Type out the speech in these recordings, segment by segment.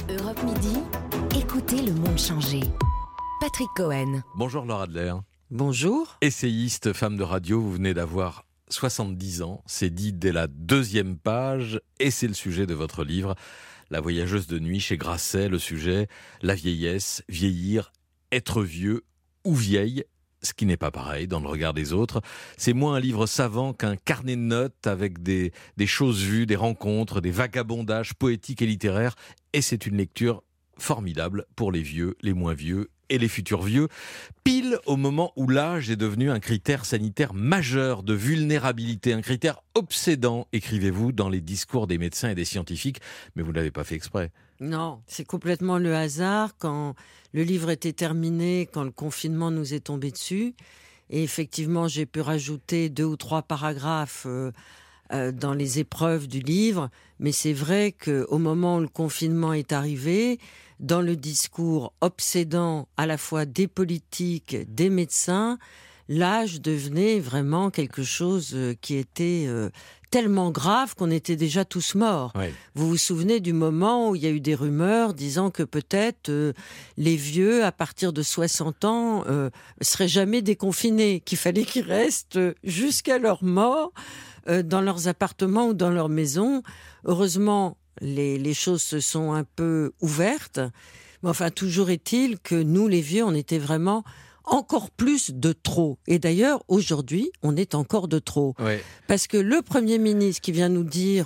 Europe Midi, écoutez le monde changer. Patrick Cohen. Bonjour Laura Adler. Bonjour. Essayiste, femme de radio, vous venez d'avoir 70 ans. C'est dit dès la 2e page et c'est le sujet de votre livre. La voyageuse de nuit chez Grasset, le sujet, la vieillesse, vieillir, être vieux ou vieille. Ce qui n'est pas pareil dans le regard des autres. C'est moins un livre savant qu'un carnet de notes avec des choses vues, des rencontres, des vagabondages poétiques et littéraires. Et c'est une lecture formidable pour les vieux, les moins vieux et les futurs vieux, pile au moment où l'âge est devenu un critère sanitaire majeur de vulnérabilité, un critère obsédant, écrivez-vous, dans les discours des médecins et des scientifiques, mais vous ne l'avez pas fait exprès. Non, c'est complètement le hasard. Quand le livre était terminé, quand le confinement nous est tombé dessus, et effectivement j'ai pu rajouter 2 ou 3 paragraphes dans les épreuves du livre, mais c'est vrai qu'au moment où le confinement est arrivé, dans le discours obsédant à la fois des politiques, des médecins, l'âge devenait vraiment quelque chose qui était tellement grave qu'on était déjà tous morts. Oui. Vous vous souvenez du moment où il y a eu des rumeurs disant que peut-être les vieux, à partir de 60 ans, seraient jamais déconfinés, qu'il fallait qu'ils restent jusqu'à leur mort dans leurs appartements ou dans leurs maisons. Heureusement, les choses se sont un peu ouvertes. Mais enfin, toujours est-il que nous, les vieux, on était vraiment encore plus de trop. Et d'ailleurs, aujourd'hui, on est encore de trop. Ouais. Parce que le Premier ministre qui vient nous dire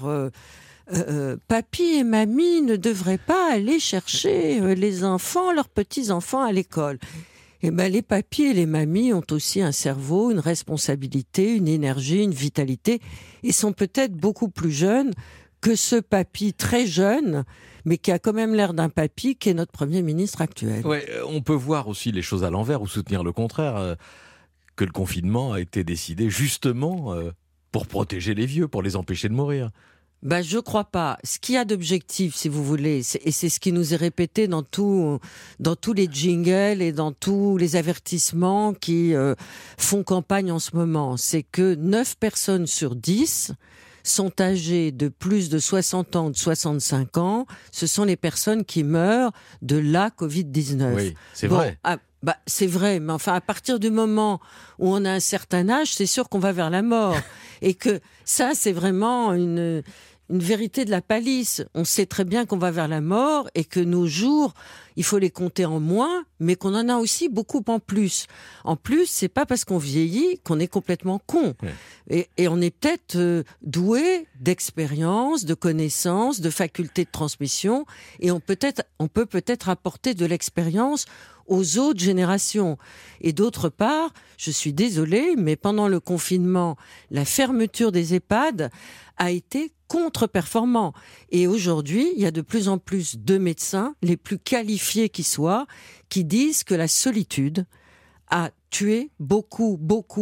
papy et mamie ne devraient pas aller chercher les enfants, leurs petits-enfants à l'école. Eh ben, les papys et les mamies ont aussi un cerveau, une responsabilité, une énergie, une vitalité, et sont peut-être beaucoup plus jeunes que ce papy très jeune, mais qui a quand même l'air d'un papy, qui est notre Premier ministre actuel. Ouais, on peut voir aussi les choses à l'envers ou soutenir le contraire, que le confinement a été décidé justement pour protéger les vieux, pour les empêcher de mourir. Je crois pas. Ce qu'il y a d'objectif, si vous voulez, et c'est ce qui nous est répété dans tous les jingles et dans tous les avertissements qui font campagne en ce moment, c'est que 9 personnes sur 10 sont âgées de plus de 60 ans ou de 65 ans. Ce sont les personnes qui meurent de la Covid-19. Oui, c'est vrai. C'est vrai, mais enfin, à partir du moment où on a un certain âge, c'est sûr qu'on va vers la mort. Et que ça, c'est vraiment une vérité de la palisse. On sait très bien qu'on va vers la mort et que nos jours, il faut les compter en moins, mais qu'on en a aussi beaucoup en plus. En plus, c'est pas parce qu'on vieillit qu'on est complètement con. Ouais. Et on est peut-être doué d'expérience, de connaissances, de facultés de transmission, et on peut peut-être apporter de l'expérience aux autres générations. Et d'autre part, je suis désolée, mais pendant le confinement, la fermeture des EHPAD a été contre-performant. Et aujourd'hui, il y a de plus en plus de médecins, les plus qualifiés qui soient, qui disent que la solitude a tué beaucoup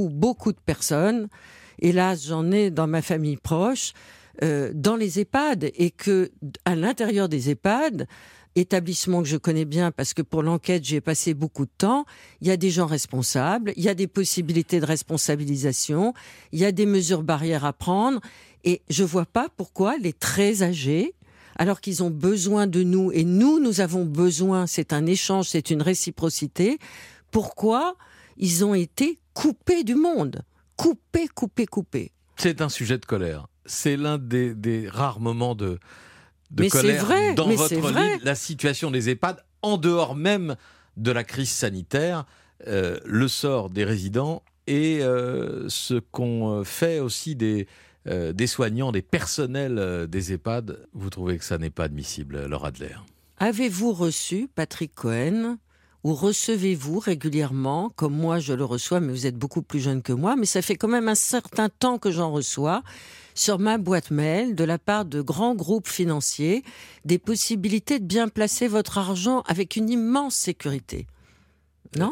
de personnes. Hélas, j'en ai dans ma famille proche, dans les EHPAD, et que à l'intérieur des EHPAD, établissement que je connais bien parce que pour l'enquête, j'y ai passé beaucoup de temps, il y a des gens responsables, il y a des possibilités de responsabilisation, il y a des mesures barrières à prendre, et je vois pas pourquoi les très âgés, alors qu'ils ont besoin de nous, et nous avons besoin, c'est un échange, c'est une réciprocité, pourquoi ils ont été coupés du monde, coupés. C'est un sujet de colère. C'est l'un des rares moments de mais colère vrai, dans mais votre livre, la situation des EHPAD, en dehors même de la crise sanitaire, le sort des résidents et ce qu'on fait aussi des soignants, des personnels des EHPAD. Vous trouvez que ça n'est pas admissible, Laura Adler? Avez-vous reçu, Patrick Cohen, ou recevez-vous régulièrement, comme moi je le reçois, mais vous êtes beaucoup plus jeune que moi, mais ça fait quand même un certain temps que j'en reçois, sur ma boîte mail, de la part de grands groupes financiers, des possibilités de bien placer votre argent avec une immense sécurité. Non ?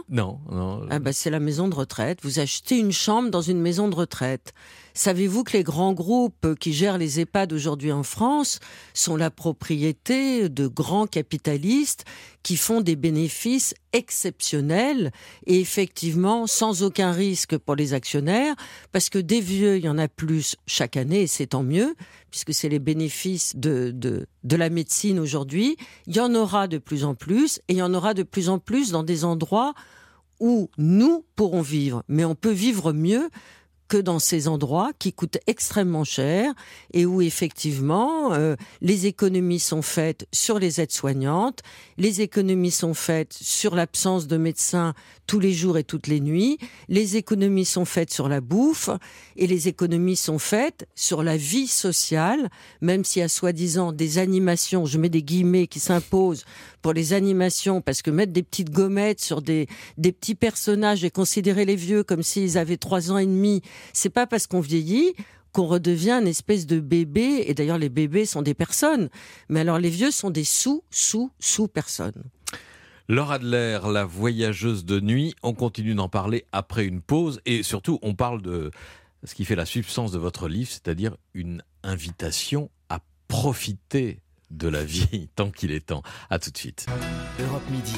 Non. C'est la maison de retraite. Vous achetez une chambre dans une maison de retraite. Savez-vous que les grands groupes qui gèrent les EHPAD aujourd'hui en France sont la propriété de grands capitalistes qui font des bénéfices exceptionnels et effectivement sans aucun risque pour les actionnaires, parce que des vieux, il y en a plus chaque année et c'est tant mieux, puisque c'est les bénéfices de la médecine aujourd'hui. Il y en aura de plus en plus et il y en aura de plus en plus dans des endroits où nous pourrons vivre, mais on peut vivre mieux que dans ces endroits qui coûtent extrêmement cher et où effectivement les économies sont faites sur les aides-soignantes, les économies sont faites sur l'absence de médecins tous les jours et toutes les nuits, les économies sont faites sur la bouffe et les économies sont faites sur la vie sociale, même s'il y a soi-disant des animations, je mets des guillemets, qui s'imposent pour les animations, parce que mettre des petites gommettes sur des petits personnages et considérer les vieux comme s'ils avaient 3 ans et demi, c'est pas parce qu'on vieillit qu'on redevient une espèce de bébé, et d'ailleurs les bébés sont des personnes, mais alors les vieux sont des sous-personnes. Laure Adler, la voyageuse de nuit, on continue d'en parler après une pause, et surtout on parle de ce qui fait la substance de votre livre, c'est-à-dire une invitation à profiter de la vie tant qu'il est temps. À tout de suite. Europe Midi.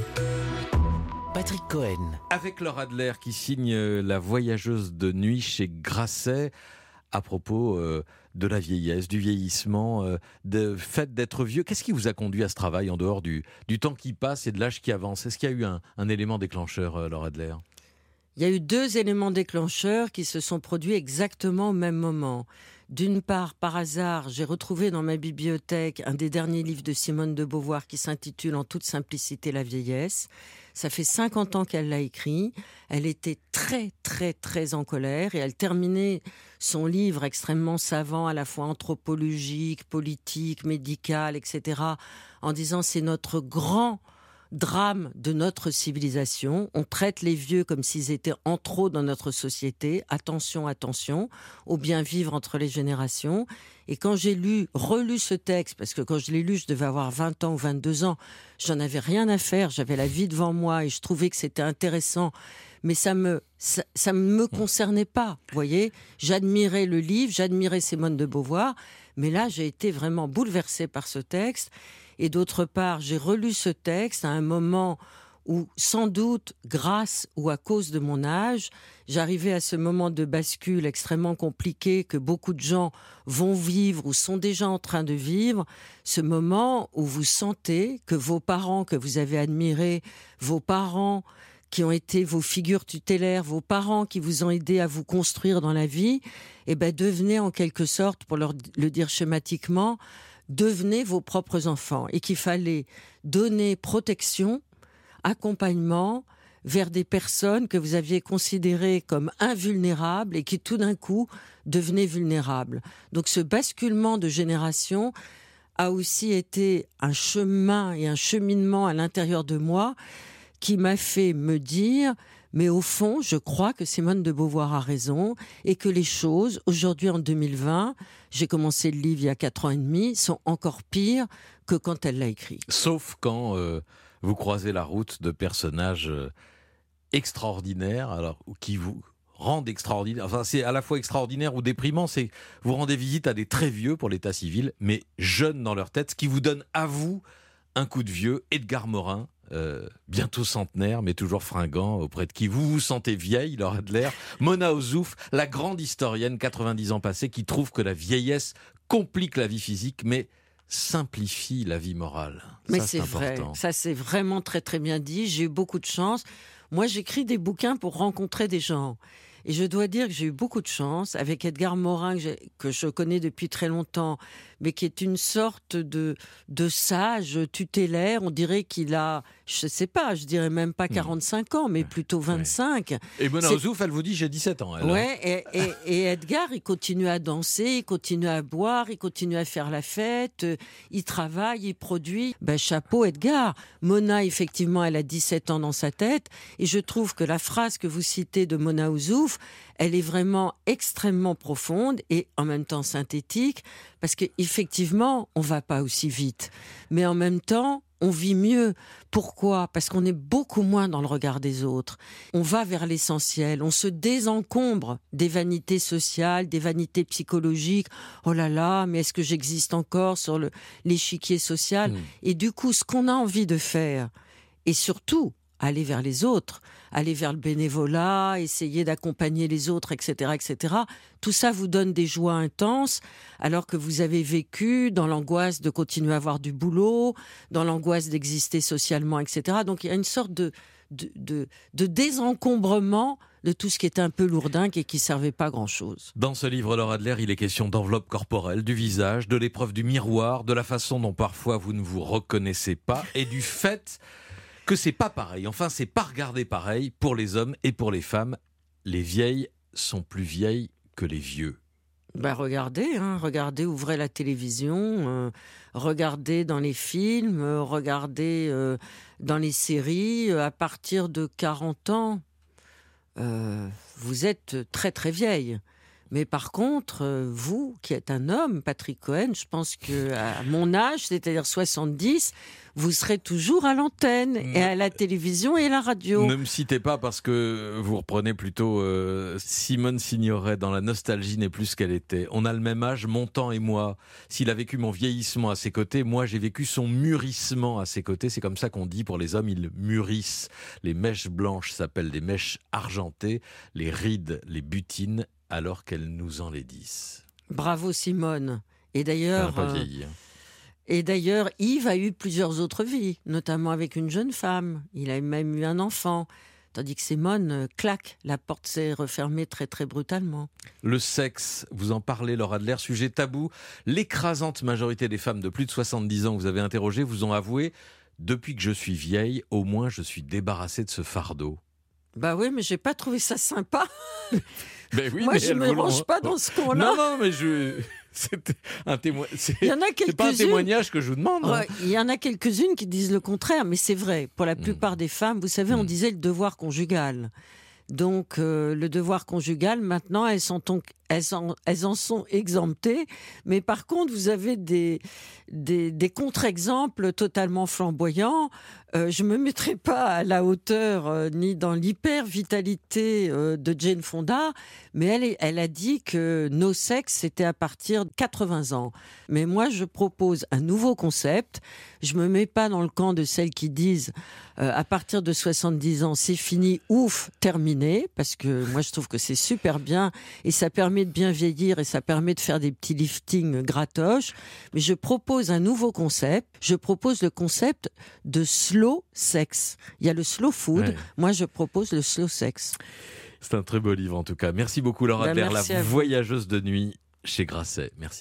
Patrick Cohen. Avec Laure Adler qui signe La voyageuse de nuit chez Grasset, à propos de la vieillesse, du vieillissement, du fait d'être vieux. Qu'est-ce qui vous a conduit à ce travail en dehors du temps qui passe et de l'âge qui avance? Est-ce qu'il y a eu un élément déclencheur, Laure Adler? Il y a eu 2 éléments déclencheurs qui se sont produits exactement au même moment. D'une part, par hasard, j'ai retrouvé dans ma bibliothèque un des derniers livres de Simone de Beauvoir qui s'intitule En toute simplicité la vieillesse. Ça fait 50 ans qu'elle l'a écrit. Elle était très, très, très en colère et elle terminait son livre extrêmement savant, à la fois anthropologique, politique, médical, etc., en disant c'est notre grand drame de notre civilisation. On traite les vieux comme s'ils étaient en trop dans notre société. Attention, attention, au bien vivre entre les générations. Et quand j'ai relu ce texte, parce que quand je l'ai lu, je devais avoir 20 ans ou 22 ans, j'en avais rien à faire, j'avais la vie devant moi et je trouvais que c'était intéressant. Mais ça me concernait pas, vous voyez. J'admirais le livre, j'admirais Simone de Beauvoir, mais là, j'ai été vraiment bouleversée par ce texte. Et d'autre part, j'ai relu ce texte à un moment où, sans doute, grâce ou à cause de mon âge, j'arrivais à ce moment de bascule extrêmement compliqué que beaucoup de gens vont vivre ou sont déjà en train de vivre, ce moment où vous sentez que vos parents que vous avez admirés, vos parents qui ont été vos figures tutélaires, vos parents qui vous ont aidé à vous construire dans la vie, devenez en quelque sorte, pour le dire schématiquement, devenez vos propres enfants et qu'il fallait donner protection, accompagnement vers des personnes que vous aviez considérées comme invulnérables et qui tout d'un coup devenaient vulnérables. Donc ce basculement de génération a aussi été un chemin et un cheminement à l'intérieur de moi qui m'a fait me dire mais au fond, je crois que Simone de Beauvoir a raison et que les choses, aujourd'hui en 2020, j'ai commencé le livre il y a 4 ans et demi, sont encore pires que quand elle l'a écrit. Sauf quand vous croisez la route de personnages extraordinaires, alors qui vous rendent extraordinaire. Enfin, c'est à la fois extraordinaire ou déprimant. C'est vous rendez visite à des très vieux pour l'état civil, mais jeunes dans leur tête, ce qui vous donne à vous un coup de vieux. Edgar Morin. Bientôt centenaire, mais toujours fringant, auprès de qui vous vous sentez vieille, Laure Adler. Mona Ozouf, la grande historienne, 90 ans passés, qui trouve que la vieillesse complique la vie physique, mais simplifie la vie morale. Mais ça, c'est vrai, important. ça c'est vraiment très très bien dit. J'ai eu beaucoup de chance. Moi, j'écris des bouquins pour rencontrer des gens. Et je dois dire que j'ai eu beaucoup de chance avec Edgar Morin, que je connais depuis très longtemps, mais qui est une sorte de sage tutélaire. On dirait qu'il a, je sais pas, je dirais même pas 45 ans, mais plutôt 25. Ouais. Et Mona Ozouf, elle vous dit j'ai 17 ans. Elle, ouais, et Edgar, il continue à danser, il continue à boire, il continue à faire la fête, il travaille, il produit. Chapeau Edgar. Mona, effectivement, elle a 17 ans dans sa tête. Et je trouve que la phrase que vous citez de Mona Ozouf, elle est vraiment extrêmement profonde et en même temps synthétique, parce qu'il effectivement, on va pas aussi vite. Mais en même temps, on vit mieux. Pourquoi ? Parce qu'on est beaucoup moins dans le regard des autres. On va vers l'essentiel. On se désencombre des vanités sociales, des vanités psychologiques. Oh là là, mais est-ce que j'existe encore sur l'échiquier social ? Et du coup, ce qu'on a envie de faire, et surtout, aller vers les autres, aller vers le bénévolat, essayer d'accompagner les autres, etc., etc. Tout ça vous donne des joies intenses, alors que vous avez vécu dans l'angoisse de continuer à avoir du boulot, dans l'angoisse d'exister socialement, etc. Donc il y a une sorte de désencombrement de tout ce qui était un peu lourdingue et qui ne servait pas à grand-chose. Dans ce livre, Laure Adler, il est question d'enveloppe corporelle, du visage, de l'épreuve du miroir, de la façon dont parfois vous ne vous reconnaissez pas et du fait que c'est pas pareil. Enfin, c'est pas regardé pareil pour les hommes et pour les femmes. Les vieilles sont plus vieilles que les vieux. Regardez, ouvrez la télévision, regardez dans les films, regardez dans les séries. À partir de 40 ans, vous êtes très très vieille. Mais par contre, vous, qui êtes un homme, Patrick Cohen, je pense qu'à mon âge, c'est-à-dire 70, vous serez toujours à l'antenne, et à la télévision et à la radio. Ne me citez pas parce que vous reprenez plutôt Simone Signoret dans La nostalgie n'est plus ce qu'elle était. On a le même âge, mon temps et moi. S'il a vécu mon vieillissement à ses côtés, moi j'ai vécu son mûrissement à ses côtés. C'est comme ça qu'on dit pour les hommes, ils mûrissent. Les mèches blanches s'appellent des mèches argentées, les rides les butinent alors qu'elles nous enlaidissent. Bravo Simone. Et d'ailleurs... Elle n'a pas vieilli. Et d'ailleurs, Yves a eu plusieurs autres vies, notamment avec une jeune femme. Il a même eu un enfant. Tandis que Simone, clac, la porte s'est refermée très très brutalement. Le sexe, vous en parlez, Laure Adler, sujet tabou. L'écrasante majorité des femmes de plus de 70 ans que vous avez interrogées vous ont avoué « Depuis que je suis vieille, au moins je suis débarrassée de ce fardeau ». Bah oui, mais j'ai pas trouvé ça sympa. Ben oui, moi, je ne me range pas dans ce camp-là. Non, mais c'était un témoignage. Il y en a quelques-unes. C'est pas un témoignage que je vous demande. Ouais, il y en a quelques-unes qui disent le contraire, mais c'est vrai. Pour la plupart des femmes, vous savez, on disait le devoir conjugal. Donc, le devoir conjugal, maintenant, elles en sont exemptées. Mais par contre, vous avez des contre-exemples totalement flamboyants. Je ne me mettrai pas à la hauteur ni dans l'hyper-vitalité de Jane Fonda, mais elle a dit que nos sexes, c'était à partir de 80 ans. Mais moi, je propose un nouveau concept. Je ne me mets pas dans le camp de celles qui disent à partir de 70 ans, c'est fini, ouf, terminé, parce que moi, je trouve que c'est super bien et ça permet de bien vieillir et ça permet de faire des petits liftings gratoches. Mais je propose un nouveau concept. Je propose le concept de slow sex. Il y a le slow food. Ouais. Moi, je propose le slow sex. C'est un très beau livre, en tout cas. Merci beaucoup, Laure Adler, la voyageuse de nuit chez Grasset. Merci.